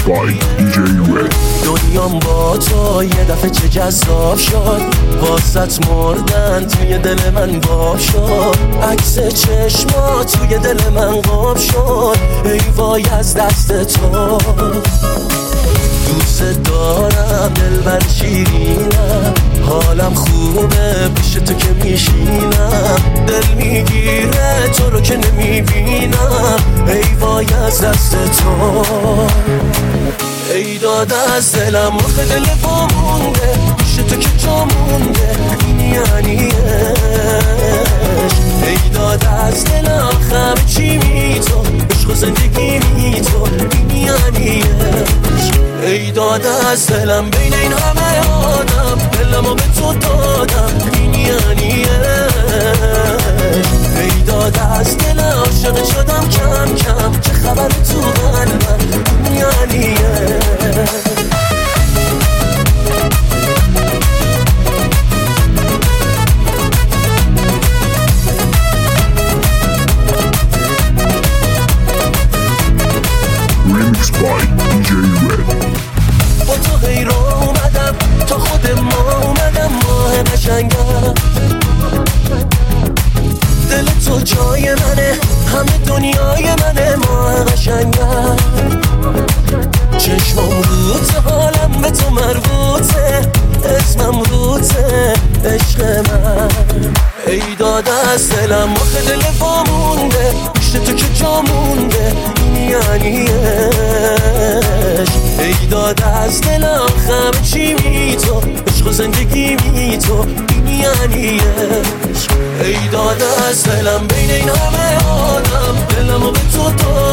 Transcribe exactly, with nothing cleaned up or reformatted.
by دی جی Red. دنیام با تو یه دفعه چه جذاب شد، واسط مردن توی دل من باب شد، عکس چشما توی دل من قاب شد، ای وای از دست تو. دوست دارم دلبر شیرینم، حالم خوبه پیش تو که میشینم، دل میگیره تو رو که نمیبینم، ای وای از دست تو. ای داده از دلم مرخ دل با مونده، پیش تو که جا مونده، این یعنی عشق. ای داده از دلم همه چی می تو، عشق و زندگی می تو، این یعنی عشق. ای داده از دلم بین این همه آدم، دلمو به تو دادم، این یعنی عشق. ای داده از دل عاشق شدم کم کم، چه خبر تو قلبم، این یعنی عشق. Remix by دی جی Red. با تو حیران اومدم، تا خود ما اومدم، ماه قشنگم. دل تو جای منه، همه دنیای منه، ماه قشنگم. چشمم روته، حالم به تو مربوطه، اسمم روته، عشق من. ای داده از دلم مخ دل با مونده، پیش تو که جا مونده، این یعنی عشق. ای داده از دلم همه چی می تو، عشق و زندگی می تو، این یعنی عشق. ای داده از دلم بین این همه آدم، دلمو به تو دادم،